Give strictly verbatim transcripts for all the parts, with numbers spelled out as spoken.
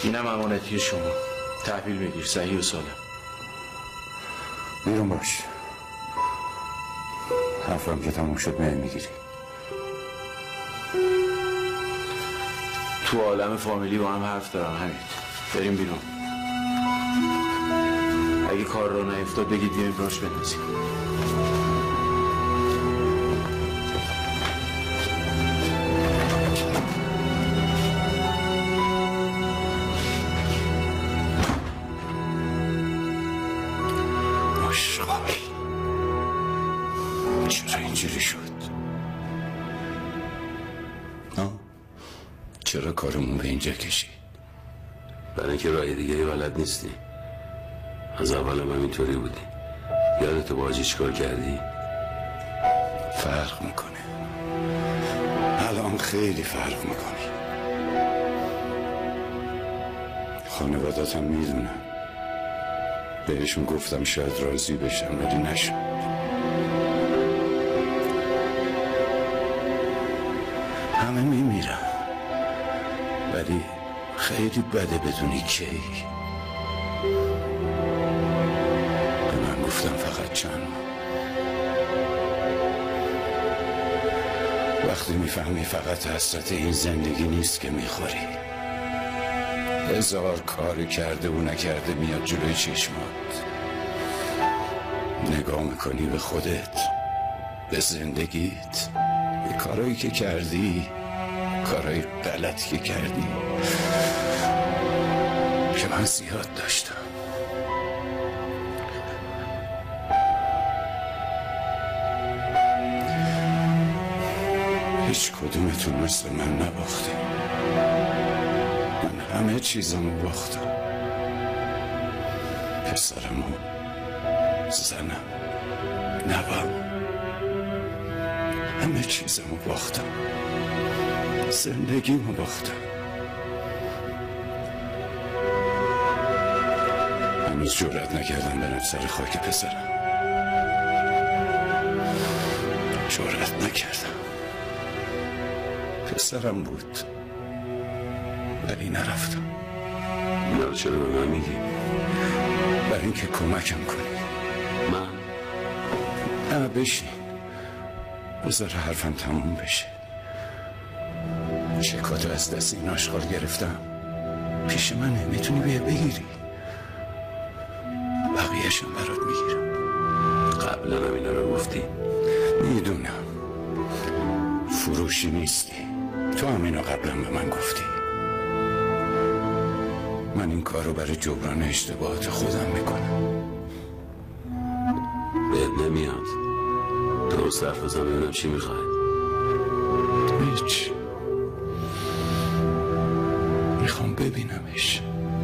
اینم امانتی شما، تحویل بگیر، صحیح و سالم. بیرون باش. حرفم که تموم شد میای میگیری. تو عالم فامیلی با هم حرف دارم. همین بریم بیرون. اگه کار رو نیفتاد بگید بیاییم راش بندازیم. چرا اینجوری شد؟ آه؟ چرا کارمون به اینجا کشید؟ برای اینکه راه دیگه بلد نیستی. از اول هم اینطوری بودی. یادت با حاجی چیکار کردی؟ فرق میکنه. الان خیلی فرق میکنه. خانواداتم میدونم. بهشون گفتم شاید راضی بشم ولی نشد. همه میمیرم ولی خیلی بده بدونی کی. به من گفتم فقط چند ماه. وقتی میفهمی فقط حسرت این زندگی نیست که میخوری. هزار کاری کرده و نکرده میاد جلوی چشمات. نگاه میکنی به خودت، به زندگیت، به کارهایی که کردی، کارهای غلط که کردی که من زیاد داشتم. هیچ کدومتون مثل من نباختی. من همه چیزمو باختم. پسرمو، زنم، نوام، همه چیزمو باختم. زندگیمو باختم. هنوز جرأت نکردم برم سر خاک پسرم. جرأت نکردم. پسرم بود ولی نرفتم. اینا رو چرا به من میگی؟ برای اینکه کمکم کنی. من؟ نه بشین، بذار حرفم تموم بشه. چکاتو از دست این آشغال گرفتم. پیش منه، میتونی بیا بگیری. بقیهشم برات میگیرم. قبلا هم اینا رو گفتی؟ میدونم فروشی نیستی. تو هم اینو قبلا به من گفتی. من این کار رو برای جبران اشتباهات خودم میکنم. بهت نمیاد. درست حرف بزن ببینم چی میخوای. هیچ. میخوام ببینمش.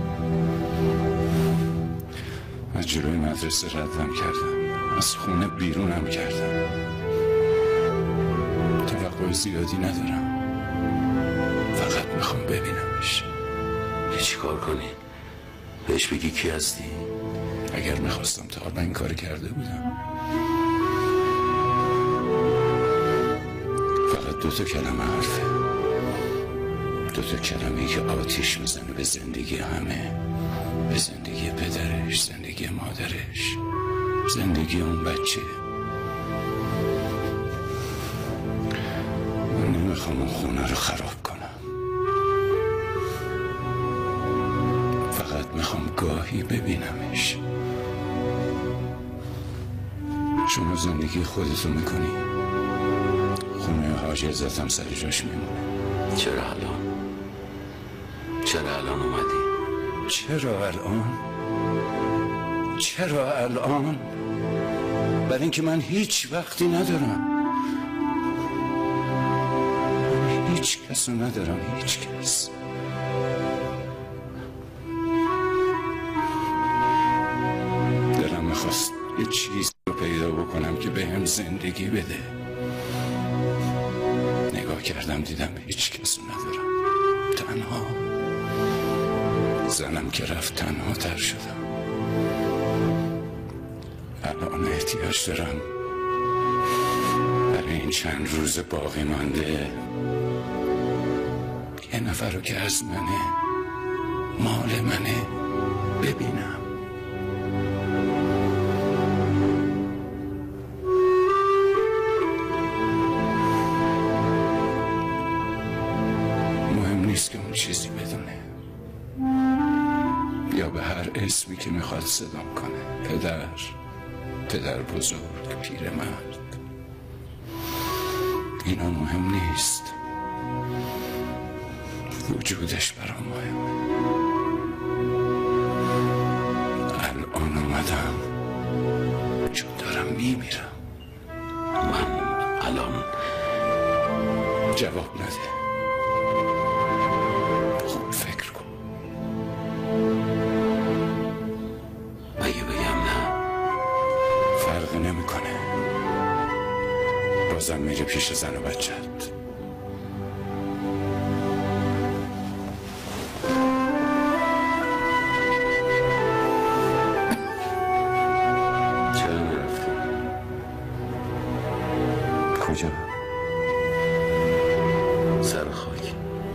از جلوی مدرسه ردم کردم. از خونه بیرونم کردم. توقع زیادی ندارم. فقط میخوام ببینمش. چی کار کنی؟ بهش بگی کی هستی؟ اگر میخواستم تا حالا این کار کرده بودم. فقط دو تا کلمه حرفه. دو تا کلمه که آتیش میزنه به زندگی همه. به زندگی پدرش، زندگی مادرش، زندگی اون بچه. من نمیخوام اون خونه رو خراب کنم. فقط میخوام گاهی ببینمش. شما زندگی خودتو میکنی. خونه حاج عزتم سر جاش میمونه. چرا الان؟ چرا الان اومدی؟ چرا الان؟ چرا الان؟ برای اینکه من هیچ وقتی ندارم. من هیچ کس رو ندارم. هیچ کس. دلم میخواست یه چیز رو پیدا بکنم که به هم زندگی بده. نگاه کردم دیدم هیچ کس رو ندارم. تنها. زنم که رفت تنها تر شدم. الان احتیاج دارم برای این چند روز باقی مانده یه نفر رو که از منه مال منه ببینم. مهم نیست که اون چیزی بدونه یا به هر اسمی که میخواد صدام کنه، پدر، پدر بزرگ، پیرمرد، اینا مهم نیست. وجودش برام مهمه. الان اومدم چون دارم میمیرم. من الان جواب نده. خوب فکر کن. اگه بگم نه فرقی نمیکنه. بازم میری پیش زن و بچت. چرا نرفتی؟ کجا؟ سر خاک.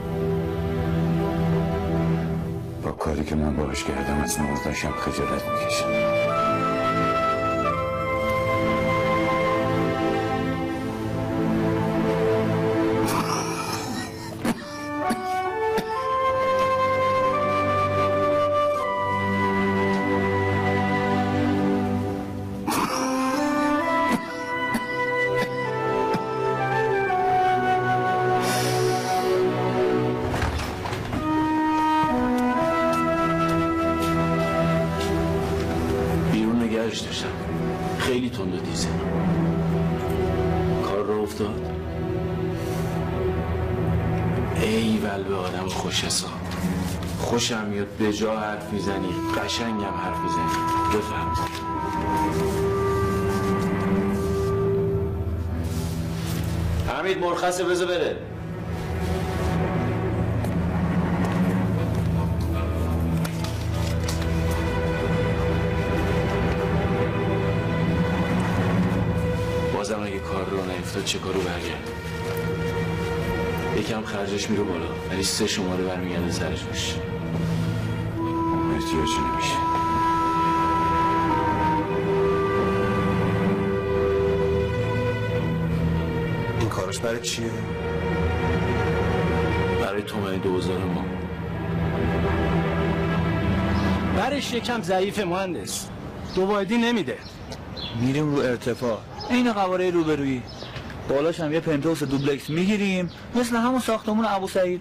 با کاری که من باهاش کردم از نورداشم خجالت میکشم. داشتم خیلی تند و تیزه. کار رو افتاد. ایول به آدم خوش حساب. خوشم میاد به جا حرف میزنی، قشنگم حرف میزنی. بفهم. حمید مرخصه بذار بره. بازم اگه کار رو نیفتاد چه کارو برگرد؟ یکم خرجش میره بالا ولی سه شماره برمیگرده سرش میشه. احتیاجی نمیشه. این کارش برای چیه؟ برای تومن دوزار ما. برش یکم ضعیف مهندس. دو واحدی نمیده. میریم رو ارتفاع. این قواره روبرویی. بالاش هم یه پنتوس دوبلکس میگیریم مثل همون ساختمون ابو سعید.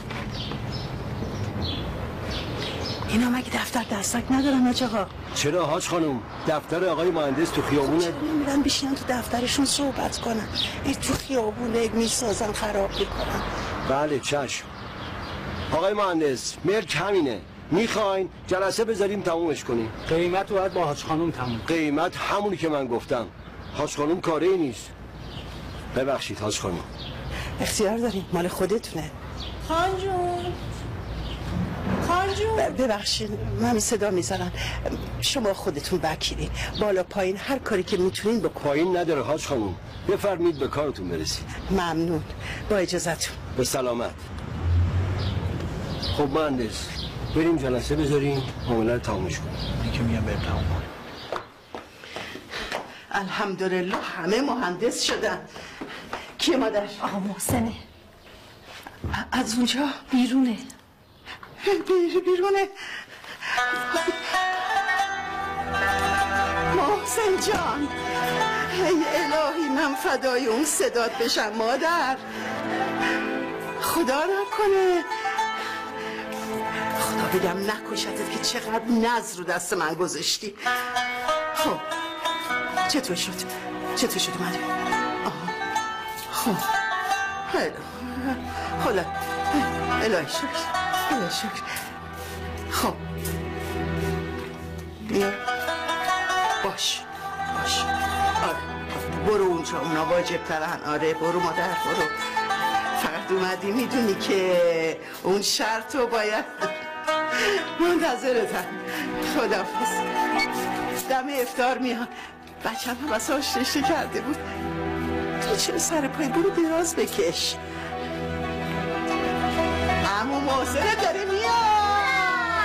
اینا مگه دفتر دستک ندارن آج آقا؟ چرا حاج خانم؟ دفتر آقای مهندس تو خیابونه. چرا نمیرن بشینن تو دفترشون صحبت کنن؟ این تو خیابونه میسازن خراب میکنن. بله چشم. آقای مهندس ملک همینه. میخواین جلسه بذاریم تمومش کنیم. قیمت رو باید با حاج خانم تموم. قیمت همونی که من گفتم. حاج خانم کاری نیست. ببخشید حاج خانم. اختیار داریم، مال خودتونه. خان جون خان جون ببخشید من صدا میذارم. شما خودتون وکیلین، بالا پایین هر کاری که میتونین بکن. پایین نداره حاج خانم. بفرمید به کارتون برسید. ممنون. با اجازتون. به سلامت. خب مهندس بریم جلسه بذاریم معامله رو تمومش کنیم. این که میگم بریم تموم کنیم. الحمدلله همه مهندس شدن. کیه مادر؟ آقا محسنه. از اونجا؟ بیرونه. بیر بیرونه. محسن جان، ای الهی من فدای اون صدات بشم مادر. خدا نکنه خدا بگم نکشتت که چقدر نز رو دست من گذاشتی. خب چطور شد؟ چطور شد اومدی؟ آها خب خیلی خدا الهی شکر الهی شکر. خب بیا باش باش. آره برو اونجا، اونا واجب ترن. آره برو مادر برو. فقط اومدی میدونی که اون شرط رو باید منتظرتن. خداحافظ. دم افطار میان. بچم هم بس آشتشته کرده بود. تو چرا سر پای برو دراز بکش. عمو محسن داره میاد.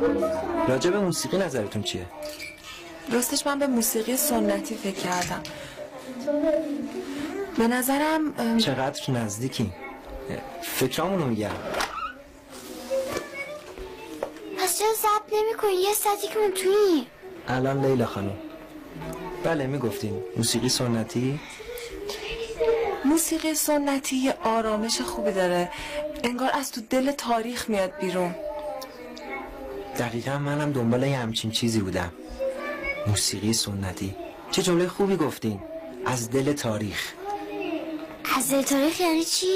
راجع به موسیقی نظرتون چیه؟ راستش من به موسیقی سنتی فکر کردم. به نظرم چقدر نزدیکی؟ فکرامونو میگم. پس چرا ضبط نمی‌کنی؟ یه ساعتی که اون تویی. الان لیلا خانم، بله میگفتین موسیقی سنتی؟ موسیقی سنتی یه آرامش خوبی داره، انگار از تو دل تاریخ میاد بیرون. دقیقا منم دنبال یه همچین چیزی بودم. موسیقی سنتی، چه جمله خوبی گفتین، از دل تاریخ. از دل تاریخ یعنی چی؟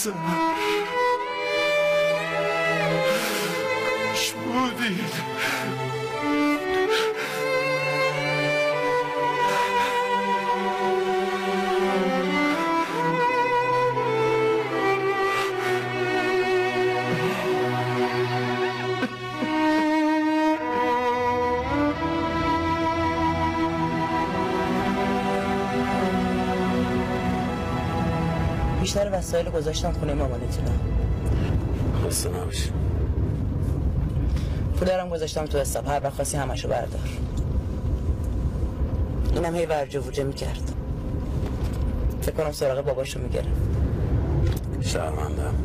محسن خوش بودی. بیشتر وسایل گذاشتم خونه مامانتونم. خسته نباشی. پولارم گذاشتم تو حساب، هر وقت خواستی همشو بردار. اینم هی ورجه ووجه میکرد. فکر کنم سراغ باباشو میگرم. شرمندم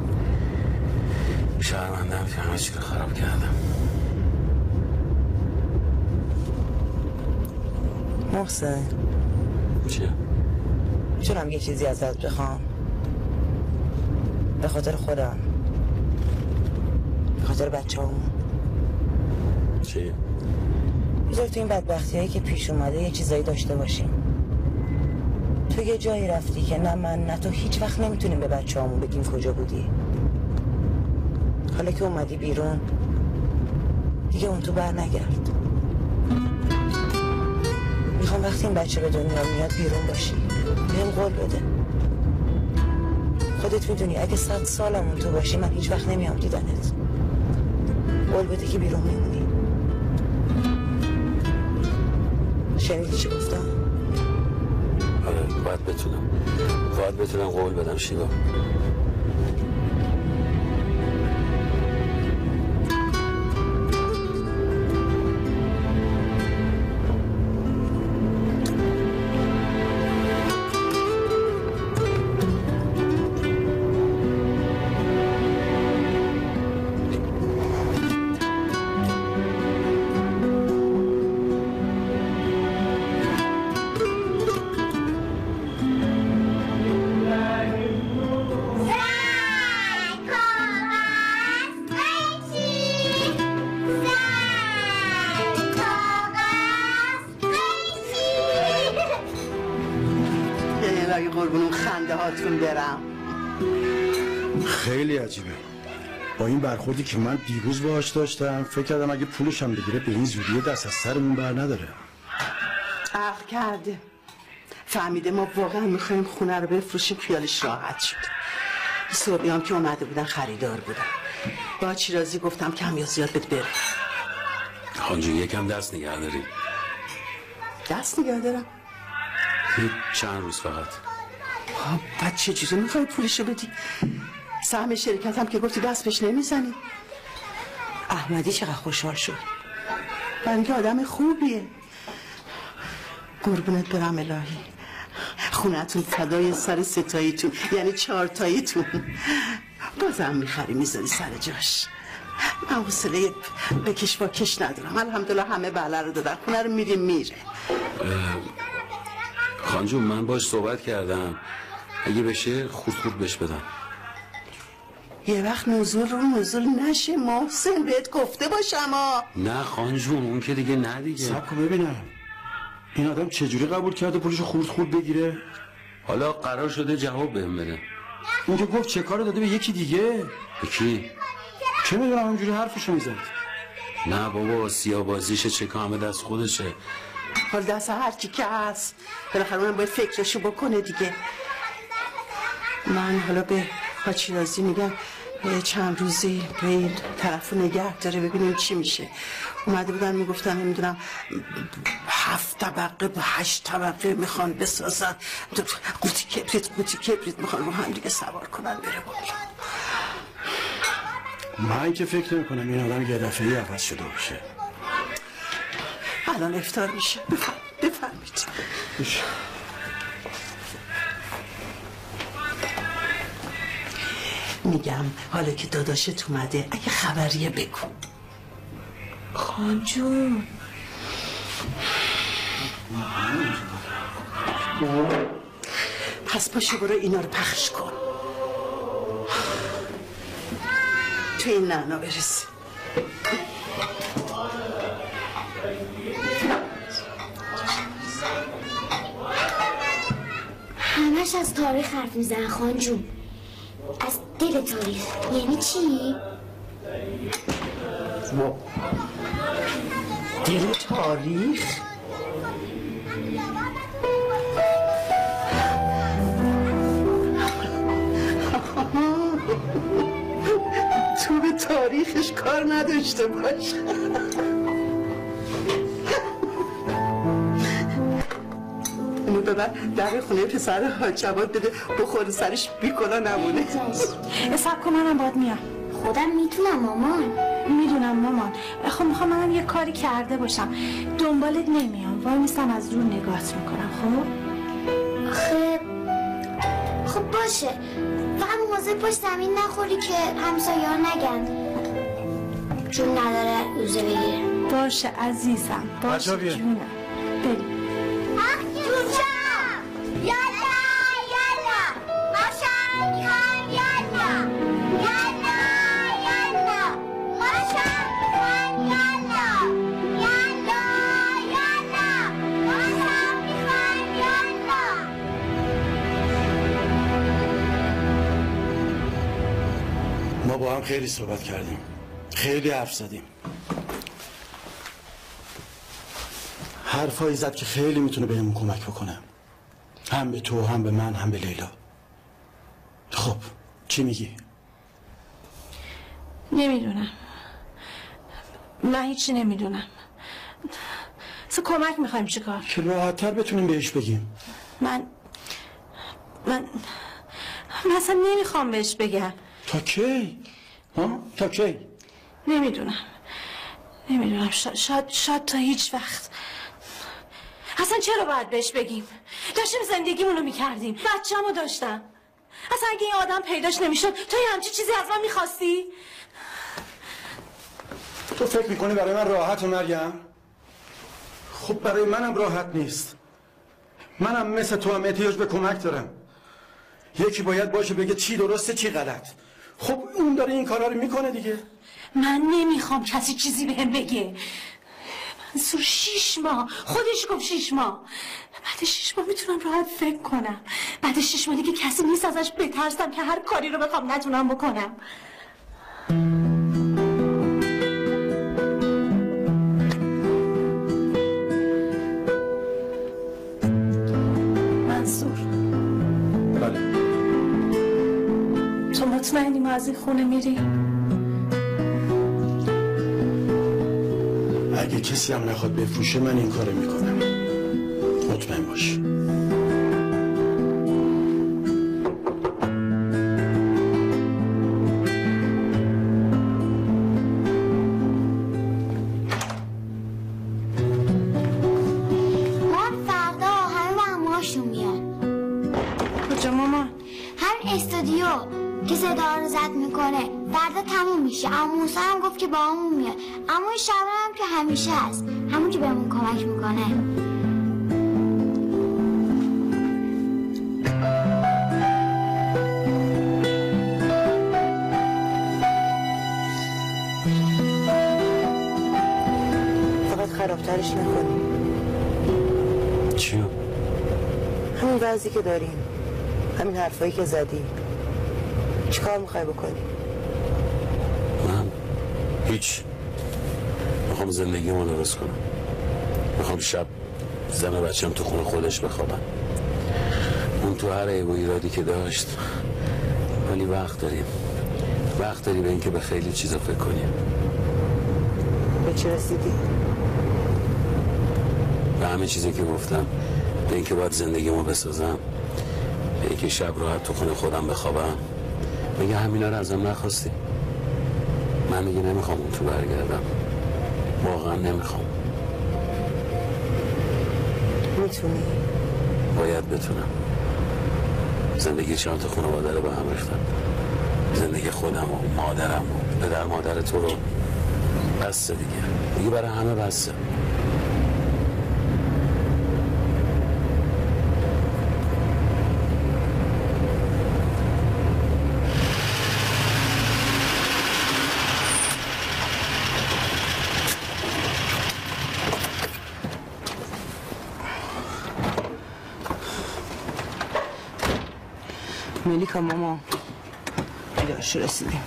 شرمندم که همه چی رو خراب کردم. محسن چیه؟ میتونم یه چیزی ازت بخوام؟ به خاطر خودم، به خاطر بچه همون. چیه؟ بذار تو این بدبختی هایی که پیش اومده یه چیزایی داشته باشیم. تو یه جایی رفتی که نه من نه تو هیچ وقت نمیتونیم به بچه همون بگیم کجا بودی. حالا که اومدی بیرون دیگه اون تو بر نگرد. میخوام وقتی این بچه به دنیا میاد بیرون باشی، بهم قول بده. خودت میدونی اگه صد سالمون تو باشی من هیچ وقت نمیام دیدنت. قول بده که بیرون میمونی. شنیدی چی گفتم؟ آره باید بتونم باید بتونم قول بدم شیوا. خیلی عجیبه. با این برخوردی که من دیروز باهاش داشتم فکر کردم اگه پولش هم بگیره به این زودی دست از سرمون بر نداره. عقل کرده، فهمیده ما واقعا میخوایم خونه رو بفروشیم، خیالش راحت شد. صبحی هم که اومده بودن خریدار بودن، با چیرازی گفتم کم یا زیاد بهت بره. خانجون یکم دست نگه داریم. دست نگه دارم؟ چند روز فقط. بعد چه جوری میخوای پولشو بدی؟ سهم شرکت هم که گفتی دست بهش نمیزنی. احمدی چقدر خوشحال شد، برای اینکه آدم خوبیه. قربونت برم الهی، خونتون فدای سر ستاییتون، یعنی چهارتاییتون. بازم میخری میذاری سر جاش. من حوصله بکش با کش ندارم. الحمدلله همه بله رو دادن، خونه رو میریم میره. خانجون من باش صحبت کردم، اگه بشه خورد خورد بهش بدم. یه وقت نزول رو نزول نشه محسن، بهت گفته باشم ها. نه خانجون اون که دیگه نه دیگه. صبر کن ببینم این آدم چجوری قبول کرده پولشو خورد خورد بگیره؟ حالا قرار شده جواب بهم بده. اون که گفت چه کارو داده به یکی دیگه. به کی؟ چه میدونم همینجوری حرفشو میزد. نه بابا سیاه بازیشه، چه همه دست خودشه. حال دست هر کی که هست، بالاخره اونم باید فکرشو بکنه دیگه. من حالا به حاجی میگم چند روزی به این طرفو نگه داره ببینیم چی میشه. اومده بودن میگفتن نمیدونم هفت طبقه به هشت طبقه میخوان بسازن، قوطی کبریت قوطی کبریت میخوان رو هم دیگه سوار کنن بره بالا. من که فکر نمی کنم این آدم یه دفعه‌ای عوض شده باشه. الان افطار میشه، بفرم بفرمید. میگم حالا که داداشت اومده اگه خبریه بگو. خانجون پس پاشو برو اینا رو پخش کن تو این نعنا برسی. همش از تاریخ حرف میزنه خانجون. از دل تاریخ یعنی چی؟ دل تاریخ؟ تو به تاریخش کار نداشته باش. اینو ببر در خونه پسر حاج جواد بده بخوره سرش بیکلا نمونه. حساب کن منم باید میام. خودم میتونم مامان. میدونم مامان. خب میخوام منم یه کاری کرده باشم. دنبالت نمیام. وای میستم از دور نگاهت میکنم. خب خب خب باشه. فقط مواظب باش زمین نخوری که همسایه ها نگن چون نداره روزه بگیره. باشه عزیزم. باشه جونم. بریم. ما با هم خیلی صحبت کردیم، خیلی حرف زدیم، حرفایی زد که خیلی میتونه بهمون کمک بکنه، هم به تو هم به من هم به لیلا. خب چی میگی؟ نمیدونم. من هیچی نمیدونم. اصلا کمک میخوایم چیکار؟ که راحت‌تر بتونیم بهش بگیم. من من من اصلا نمیخوام بهش بگم. تا کی؟ ها؟ تا کی؟ نمیدونم نمیدونم شاید شاید, شاید تا هیچ وقت. اصلا چرا باید بهش بگیم؟ داشتیم زندگیمونو میکردیم، بچه‌مو داشتم. اصلا اگه این آدم پیداش نمیشد تو یه همچی چیزی از من میخواستی؟ تو فکر میکنی برای من راحت مریم؟ خب برای منم راحت نیست. منم مثل تو هم احتیاج به کمک دارم. یکی باید باشه بگه چی درسته چی غلط. خب اون داره این کارا رو میکنه دیگه. من نمیخوام کسی چیزی بهم بگه. منصور شیش ماه خودش گفت شیش ماه. بعد شیش ماه میتونم راحت فکر کنم. بعد شیش ماه دیگه کسی نیست ازش بترسم که هر کاری رو بخوام نتونم بکنم. منصور بله تو مطمئنی ما از این خونه میری؟ اگه کسی هم نخواد بفروشه من این کارو میکنم. مطمئن باش. مامان فردا همه مهموهاشون میاد. کجا مامان؟ همین استودیو که صدا رو زد میکنه فردا تموم میشه. اما موسی هم گفت که با همون میاد. اما این شبه هم که همیشه هست، همون که بهمون کمک میکنه. فقط خرابترش نکنی. چیو؟ همین وضعی که داریم، همین حرفایی که زدی. چیکار میخوای بکنی؟ من هیچ. میخوام زندگیمو درست کنم. میخوام شب زن و بچم تو خونه خودش بخوابن. اون تو هر عیب و ایرادی که داشت، ولی وقت داریم وقت داریم به اینکه به خیلی چیزا فکر کنیم. به چی رسیدی؟ به همه چیزی که گفتم. به اینکه باید زندگیمو بسازم، به اینکه شب راحت تو خونه خودم بخوابم. میگه همینا رو ازم نخواستی. من میگه نمیخوام اون تو برگردم. واقعا نمیخوام. میتونی؟ باید بتونم. زندگی چند تا خانواده رو به هم ریختم. زندگی خودم و مادرم و پدر مادر تو رو بسته دیگه. دیگه برای همه بسته. ملیکا ماما خدا شو رسیدیم.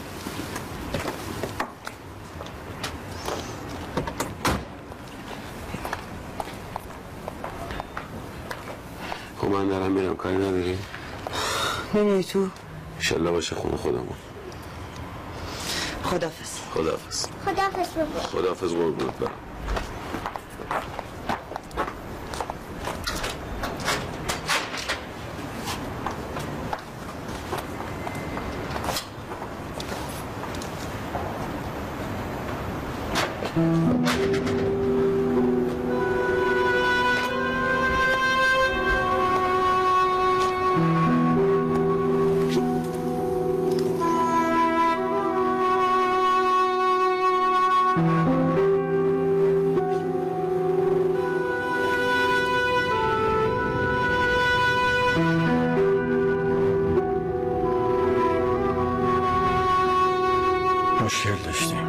خب من دارم میرم، کاری نداری؟ نمیای تو؟ انشالله باشه خونه خودمون. خداحافظ. خداحافظ. خداحافظ بابا. خداحافظ قربونت برم. مشکل داشتیم.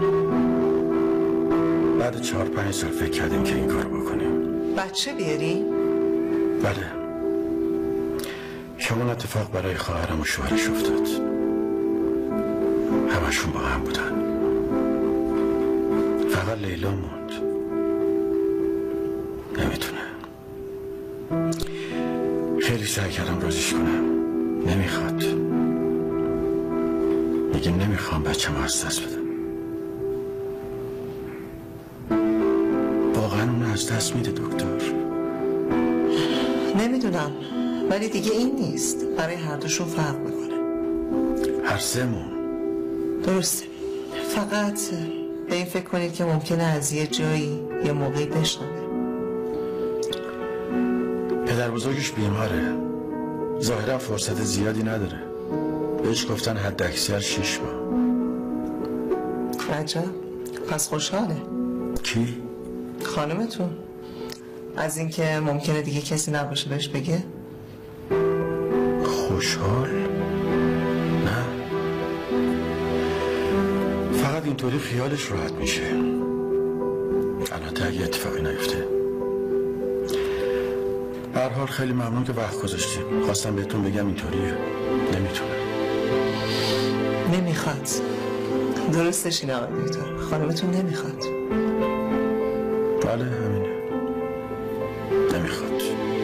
بعد چهار پنج سال فکر کردیم که این کار بکنیم. بچه بیاری؟ بله. همون اتفاق برای خواهرم و شوهرش افتاد. همشون با هم بودن. فقط لیلا موند. نمیتونه. خیلی سعی کردم راضیش کنم. نمیخواد. میگه نمیخوام بچه‌مو از دست بدم. واقعا اون از دست میده دکتر. نمیدونم، ولی دیگه این نیست. برای هر دوشون فرق میکنه. هر سه‌مون. درسته. فقط به این فکر کنید که ممکنه از یه جایی یه موقعی بشنوه. پدر بزرگش بیماره. ظاهرا فرصت زیادی نداره. بهش گفتن حد اکثر شش ماه. عجب. پس خوشحاله. کی؟ خانمتون. از اینکه ممکنه دیگه کسی نباشه بهش بگه. خوشحال؟ نه. فقط اینطوری خیالش راحت میشه. البته اگه اتفاقی نیفته. به هر حال خیلی ممنون که وقت گذاشتیم. خواستم بهتون بگم اینطوریه. نمیتونه. نمیخواد. درستش اینه آقای دکتر. خانمتون نمیخواد. بله همینه. نمیخواد.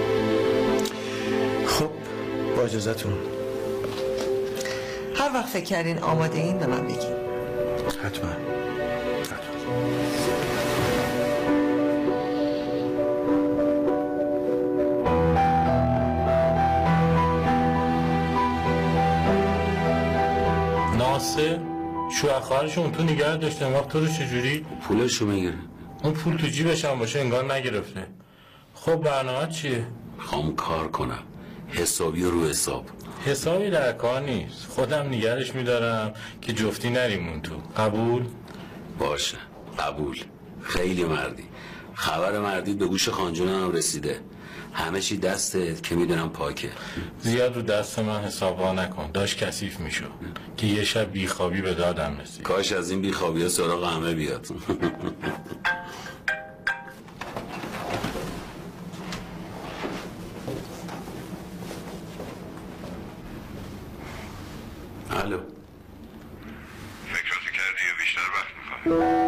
خب با اجازتون. هر وقت فکر کردین آماده این به من بگین. حتما. ناصر شوهر خواهرشون تو نگه داشته، وقت تو رو چجوری؟ پولشو میگیره. اون پول تو جیبش هم باشه انگار نگرفته. خب برنامه چیه؟ میخوام کار کنم، حسابی رو حساب. حسابی در کار نیست، خودم نگرش میدارم که جفتی نریمون تو. قبول؟ باشه قبول. خیلی مردی. خبر مردی به گوش خانجونم هم رسیده. همه چی دستت که میدونم پاکه. زیاد رو دست من حسابا نکن، داشت کثیف میشو که یه شب بیخوابی به دادم رسید. کاش از این بیخوابی ها سراغ همه بیاد. الو. فکراتو کردی یا بیشتر وقت میخواد؟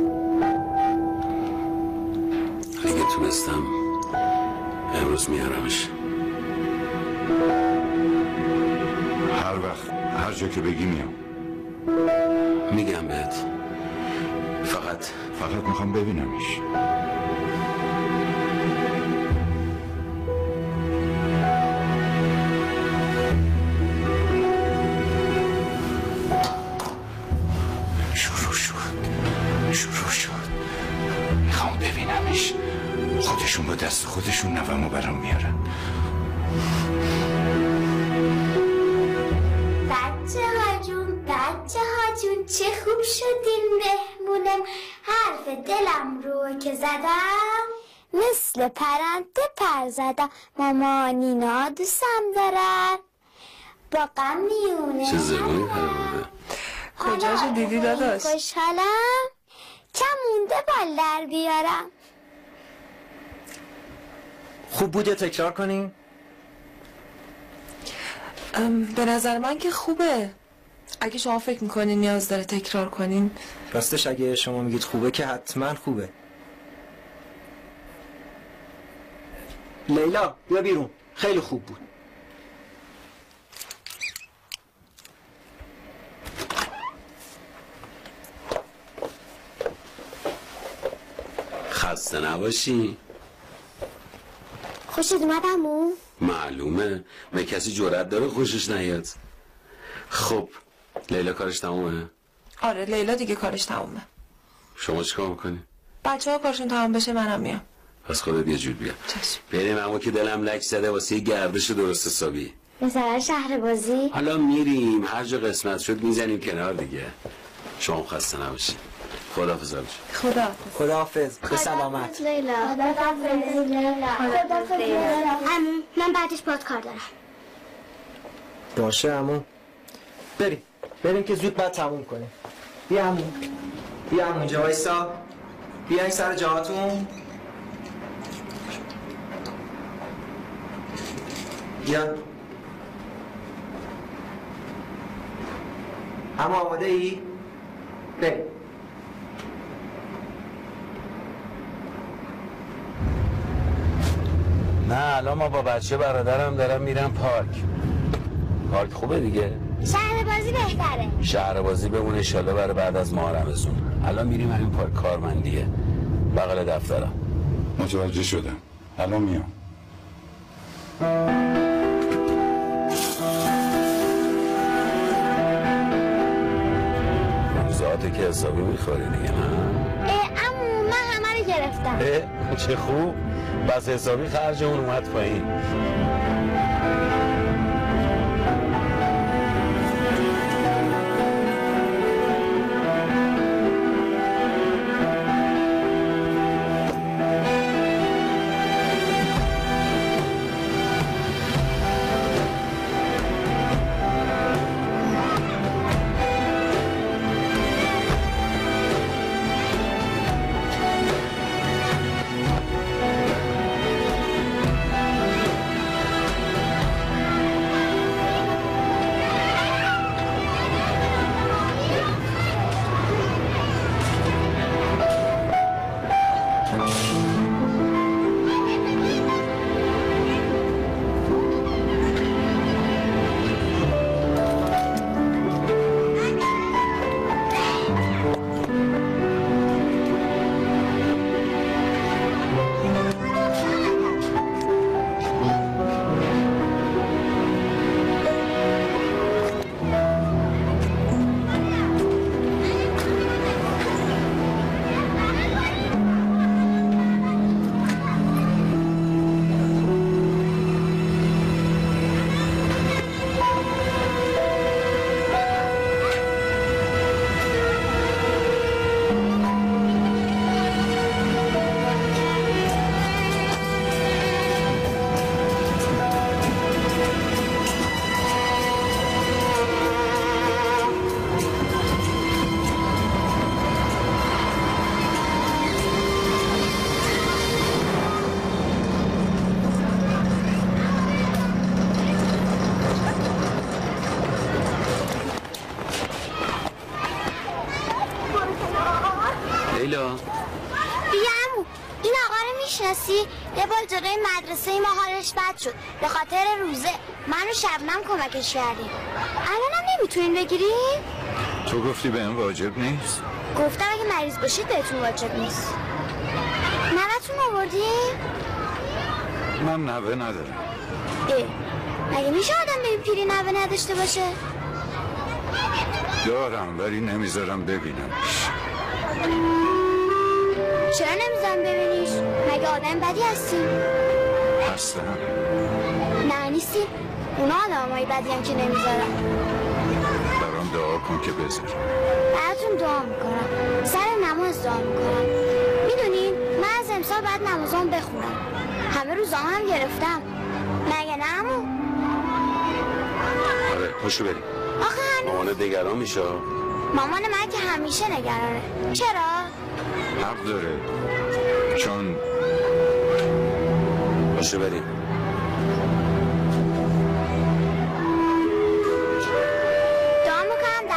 اگه تونستم امروز میارمش. هر وقت هر جا که بگی میام. میگم بهت. فقط فقط میخوام ببینمش. شروع شد شروع شد میخوام ببینمش. خودشون با دست خودشون نوامو برام میارن. بچه ها جون بچه ها جون چه خوب شدیم مهمونم. حرف دلم رو که زدم مثل پرنده پر زدم. مامانینا دوستم دارن با غم میونه. چه زبونی پرونده. کجاشو دیدی داداش؟ خوشحالم کم مونده بال در بیارم. خوب بوده تکرار کنیم؟ به نظر من که خوبه. اگه شما فکر میکنین نیاز داره تکرار کنین. راستش اگه شما میگید خوبه که حتما خوبه. لیلا بیا بیرون، خیلی خوب بود. خسته نباشی. خوشت اومد عمو؟ معلومه، به کسی جرأت داره خوشش نیاد. خب لیلا کارش تمومه؟ آره لیلا دیگه کارش تمومه. شما چیکار میکنی؟ بچه ها کارشون تمام بشه منم میام. پس خودت یه جور بیا. بریم اما که دلم لک زده واسه گردش درست حسابی. مثلا شهر بازی؟ حالا میریم هر جا قسمت شد میزنیم کنار دیگه. شما خسته نباشید. خداحافظ. خدا خداحافظ. به سلامت. لیلا. خداحافظ لیلا. خداحافظ لیلا. عمو من بعدش باهات کار دارم. باشه عمو. بریم. بریم که زود بعد تموم کنیم. بیا عمو. بیا عمو اینجا وایسا. بیاین سر جاهاتون. بیا. عمو آماده ای؟ بریم. نه الان ما با بچه برادرم دارم میرم پارک. پارک خوبه دیگه. شهر بازی بهتره. شهر بازی بمونه انشالله برای بعد از ماه رمضون. الان میریم همین پارک کارمندیه بغل دفترم. متوجه شدم، الان میام. روزاته که حسابی میخوری دیگه نه؟ عمو من همه رو گرفتم. اه چه خوب. بس حسابی خرج اون اومد پایین. یه بار جلوی مدرسه ما حالش بد شد به خاطر روزه. من و شبنم کمکش کردیم. الانم نمیتونین بگیرین؟ تو گفتی به این واجب نیست؟ گفتم اگه مریض باشید بهتون واجب نیست. نوه‌تون آوردین؟ من نوه ندارم. اه مگه میشه آدم به این پیری نوه نداشته باشه؟ دارم ولی نمیذارم ببینمش. چرا نمیذارم ببینیش؟ مگه آدم بدی هستیم؟ هستم. نه نیستیم. اونا آدمای بدی هم که نمیذارم. برام دعا کن که بذار. براتون دعا میکنم. سر نماز دعا میکنم. میدونین من از امسال بعد نمازام بخونم. همه روزام هم گرفتم. مگه نه عمو؟ آره پاشو بریم. آخه هنوز مامان نگران میشه. مامان من که همیشه نگرانه. چرا؟ حق داره چون باشه بریم. دعا میکنم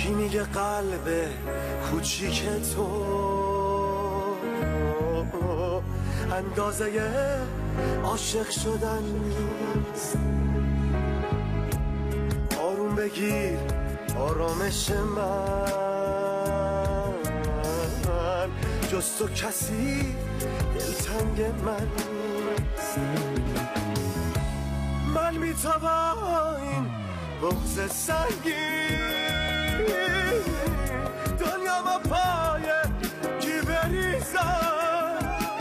کی میگه قلب کوچیک تو اندازه عاشق شدن نیست. آروم بگیر آرامش من، جز تو کسی دلتنگ من نیست. من میتوان این بغض سنگین دنیا با پای کی بریزم،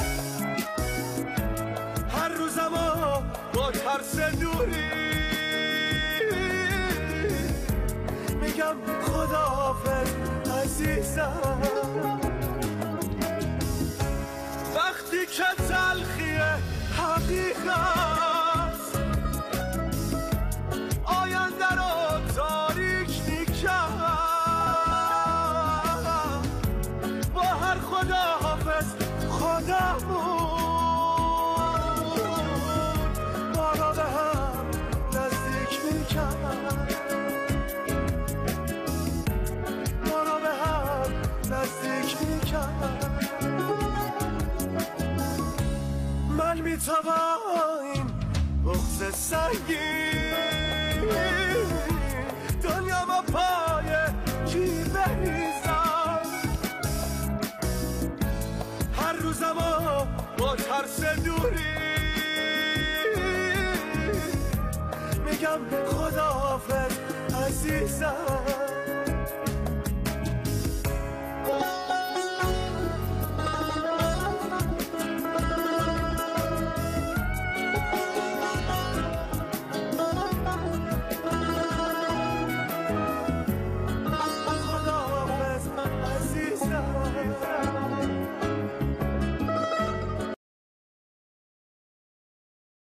هر روزم با ترس دوری میگم خداحافظ عزیزم. وقتی که تلخی حقیقت آینده رو تاریک میکرد، با هر خداحافظ خودمون ما را به هم نزدیک میکرد، ما را به هم نزدیک میکرد. من میتوان این بغض سنگین دنیا با پای کی بریزم، هر روزم با ترس دوری میگم خداحافظ عزیزم.